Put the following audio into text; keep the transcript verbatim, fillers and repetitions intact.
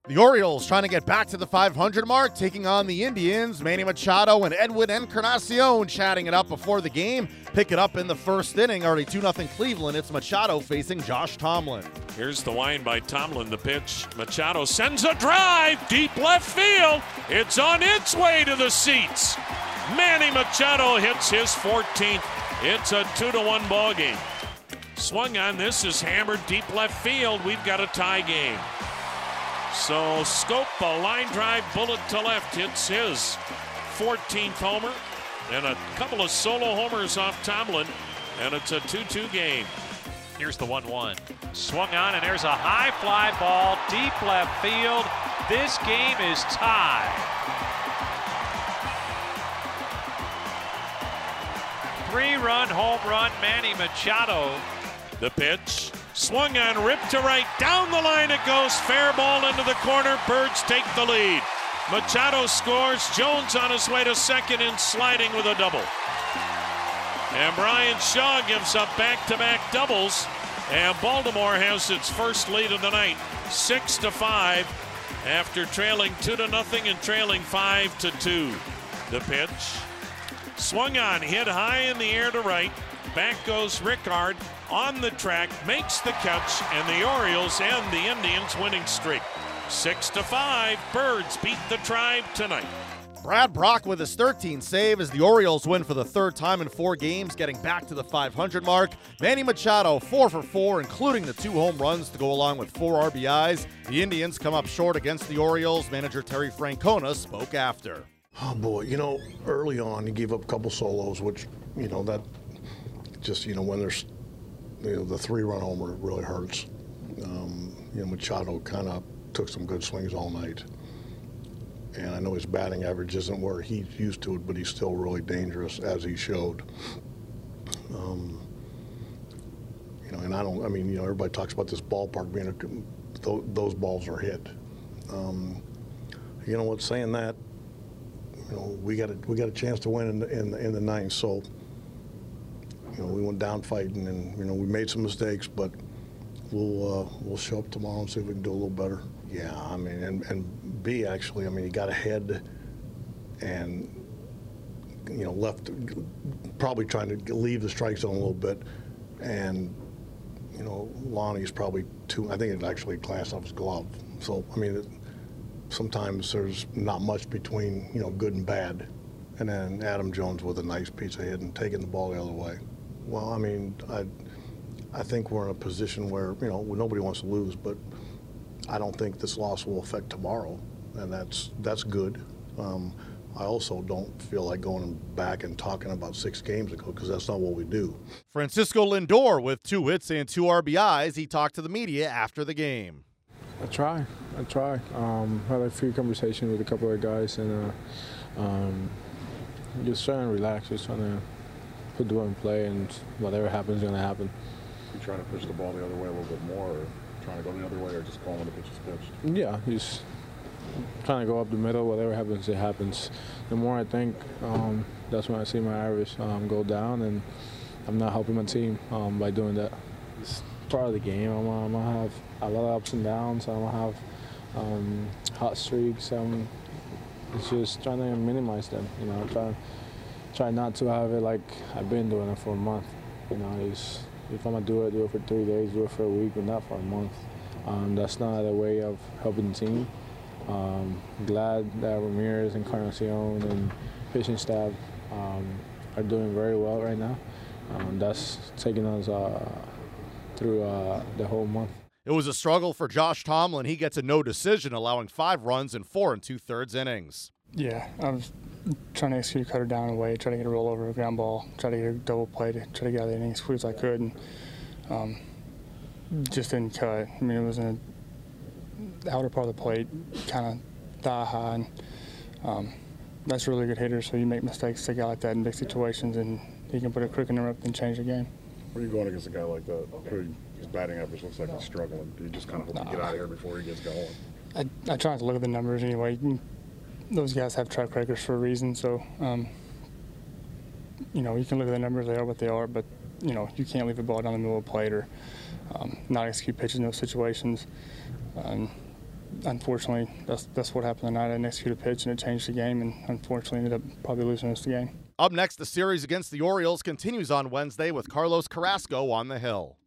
The Orioles trying to get back to the five hundred mark, taking on the Indians. Manny Machado and Edwin Encarnacion chatting it up before the game. Pick it up in the first inning, already two nothing Cleveland. It's Machado facing Josh Tomlin. Here's the wind by Tomlin, the pitch. Machado sends a drive, deep left field. It's on its way to the seats. Manny Machado hits his fourteenth. It's a two to one ball game. Swung on, this is hammered deep left field. We've got a tie game. So Schoop, a line drive bullet to left, hits his fourteenth homer, and a couple of solo homers off Tomlin, and it's a two two game. Here's the one one. Swung on, and there's a high fly ball, deep left field. This game is tied. Three-run home run, Manny Machado. The pitch. Swung on, ripped to right, down the line it goes, fair ball into the corner, Birds take the lead. Machado scores, Jones on his way to second and sliding with a double. And Brian Shaw gives up back-to-back doubles, and Baltimore has its first lead of the night, six to five, after trailing two to nothing and trailing five to two. The pitch. Swung on, hit high in the air to right, back goes Rickard. On the track, makes the catch, and the Orioles end the Indians' winning streak. Six to five, Birds beat the Tribe tonight. Brad Brach with his thirteenth save as the Orioles win for the third time in four games, getting back to the five hundred mark. Manny Machado, four for four, including the two home runs to go along with four R B Is. The Indians come up short against the Orioles. Manager Terry Francona spoke after. Oh, boy, you know, early on, he gave up a couple solos, which, you know, that just, you know, when there's You know, the three-run homer really hurts. Um, you know, Machado kind of took some good swings all night. And I know his batting average isn't where he's used to it, but he's still really dangerous, as he showed. Um, you know, and I don't, I mean, you know, everybody talks about this ballpark being a, th those balls are hit. Um, you know what, saying that, you know, we got a, we got a chance to win in the, in the, in the ninth, so you know, we went down fighting, and you know, we made some mistakes, but we'll uh, we'll show up tomorrow and see if we can do a little better. Yeah, I mean, and and B actually, I mean, he got ahead, and you know, left, probably trying to leave the strike zone a little bit, and you know, Lonnie's probably too. I think it actually glanced off his glove. So I mean, it, sometimes there's not much between you know good and bad, and then Adam Jones with a nice piece of hit and taking the ball the other way. Well, I mean, I, I think we're in a position where, you know, nobody wants to lose, but I don't think this loss will affect tomorrow, and that's that's good. Um, I also don't feel like going back and talking about six games ago, because that's not what we do. Francisco Lindor with two hits and two R B Is. He talked to the media after the game. I try. I try. Um, had a few conversations with a couple of guys, and uh, um, just trying to relax, just trying to put the ball in play, and whatever happens is going to happen. You trying to push the ball the other way a little bit more, or trying to go the other way, or just calling the pitch is pitched? Yeah, just trying to go up the middle. Whatever happens, it happens. The more I think, um, that's when I see my average um, go down, and I'm not helping my team um, by doing that. It's part of the game. I'm, I'm going to have a lot of ups and downs. I'm going to have um, hot streaks. Um, it's just trying to minimize them, you know, try, try not to have it like I've been doing it for a month. You know, it's, if I'm going to do it, do it for three days, do it for a week, but not for a month. Um, that's not a way of helping the team. Um, glad that Ramirez, Encarnacion, and pitching staff um, are doing very well right now. Um, that's taking us uh, through uh, the whole month. It was a struggle for Josh Tomlin. He gets a no decision, allowing five runs in four and two-thirds innings. Yeah, I was trying to execute cutter down away, try to get a rollover, a ground ball, try to get a double play, to try to get out of the inning as quick as I could, and um, just didn't cut. I mean, it was in the outer part of the plate, kind of thigh high, and um, that's a really good hitter, so you make mistakes to a guy like that in big situations, and he can put a crook in the rope and change the game. Where are you going against a guy like that, who his batting average looks like he's struggling? Do you just kind of hope nah. to get out of here before he gets going? I, I try not to look at the numbers anyway. Those guys have track records for a reason, so, um, you know, you can look at the numbers, they are what they are, but, you know, you can't leave the ball down the middle of the plate or um, not execute pitches in those situations. Um, unfortunately, that's that's what happened tonight. I didn't execute a pitch, and it changed the game, and unfortunately ended up probably losing us the game. Up next, the series against the Orioles continues on Wednesday with Carlos Carrasco on the hill.